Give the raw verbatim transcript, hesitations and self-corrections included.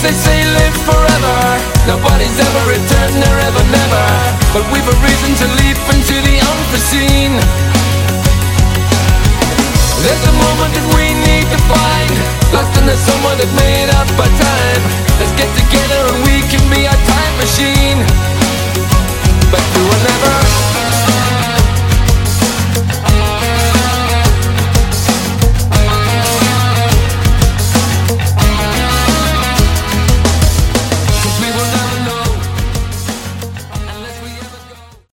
they say live forever. Nobody's ever returned, they're ever never. But we've a reason to leap into the unforeseen. There's a moment that we need to find, lost in the somewhere that made up our time.